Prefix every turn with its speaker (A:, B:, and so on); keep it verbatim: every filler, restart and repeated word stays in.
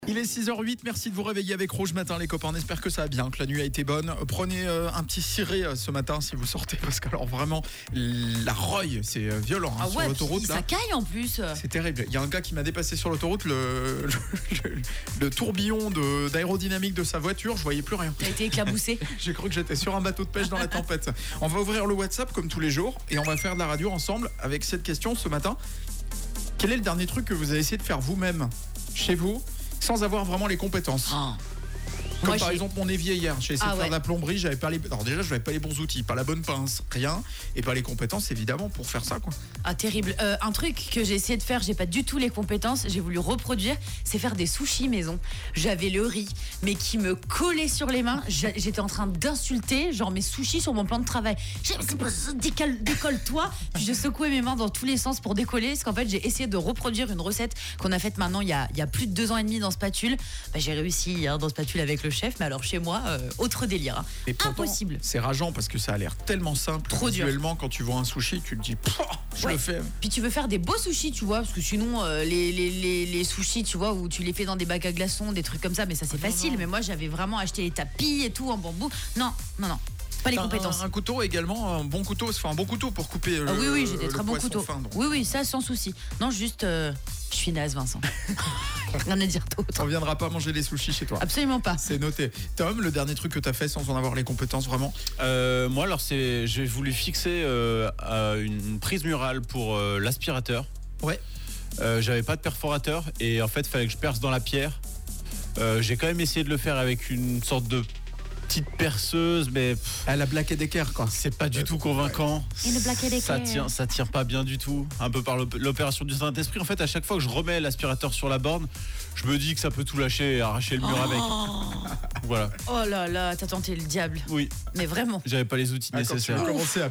A: Il est six heures huit, merci de vous réveiller avec Rouge Matin les copains, on espère que ça va bien, que la nuit a été bonne. Prenez euh, un petit ciré euh, ce matin si vous sortez, parce que alors vraiment, la roye, c'est euh, violent hein,
B: ah
A: sur
B: ouais,
A: l'autoroute.
B: Ça caille en plus.
A: C'est terrible, il y a un gars qui m'a dépassé sur l'autoroute, le, le, le, le tourbillon de, d'aérodynamique de sa voiture, je voyais plus rien.
B: T'as été éclaboussé.
A: J'ai cru que j'étais sur un bateau de pêche dans la tempête. On va ouvrir le WhatsApp comme tous les jours et on va faire de la radio ensemble avec cette question ce matin. Quel est le dernier truc que vous avez essayé de faire vous-même, chez vous, sans avoir vraiment les compétences?
B: Oh.
A: Comme
B: Moi,
A: par
B: j'ai...
A: exemple mon évier hier, j'ai essayé
B: ah
A: de faire
B: ouais.
A: de la plomberie, j'avais pas les... Alors déjà je n'avais pas les bons outils, pas la bonne pince, rien, et pas les compétences évidemment pour faire ça quoi.
B: Ah terrible, euh, un truc que j'ai essayé de faire, j'ai pas du tout les compétences, j'ai voulu reproduire, c'est faire des sushis maison. J'avais le riz, mais qui me collait sur les mains, j'étais en train d'insulter genre mes sushis sur mon plan de travail. J'ai dit décolle, décolle-toi, puis je secouais mes mains dans tous les sens pour décoller, parce qu'en fait j'ai essayé de reproduire une recette qu'on a faite maintenant il y a, il y a plus de deux ans et demi dans Spatule. Bah, j'ai réussi hein, dans Spatule avec le chef, mais alors chez moi, euh, autre délire. Hein.
A: Et pourtant,
B: impossible.
A: C'est rageant parce que ça a l'air tellement simple.
B: Trop dur.
A: Visuellement, quand tu vois un sushi, tu te dis, je
B: ouais.
A: le fais.
B: Puis tu veux faire des beaux sushis, tu vois, parce que sinon, euh, les, les, les, les sushis, tu vois, où tu les fais dans des bacs à glaçons, des trucs comme ça, mais ça c'est
A: ah,
B: facile.
A: Non, non.
B: Mais moi, j'avais vraiment acheté les tapis et tout en bambou. Non, non, non. Pas les
A: un,
B: compétences.
A: Un, un couteau également, un bon couteau, enfin un bon couteau pour couper le
B: ah, oui, oui, j'ai des très bons couteaux.
A: Fin,
B: oui, oui, ça sans souci. Non, juste, euh, je suis naze, Vincent. Rien à dire d'autre.
A: On viendra pas manger les sushis chez toi.
B: Absolument pas.
A: C'est noté. Tom, le dernier truc que tu as fait sans en avoir les compétences vraiment?
C: euh, Moi, alors, c'est, j'ai voulu fixer euh, une prise murale pour euh, l'aspirateur.
A: Ouais.
C: Euh, j'avais pas de perforateur et en fait, il fallait que je perce dans la pierre. Euh, j'ai quand même essayé de le faire avec une sorte de petite perceuse, mais pff,
A: à la Black Decker quoi.
C: C'est pas du tout convaincant.
B: Une Black Decker.
C: Ça tient, ça tire pas bien du tout. Un peu par l'opération du Saint-Esprit. En fait, à chaque fois que je remets l'aspirateur sur la borne, je me dis que ça peut tout lâcher et arracher le mur
B: oh.
C: avec. Voilà.
B: Oh là là, t'as tenté le diable.
C: Oui.
B: Mais vraiment.
C: J'avais pas les outils
A: ah,
C: nécessaires.
A: Quand tu veux commencer à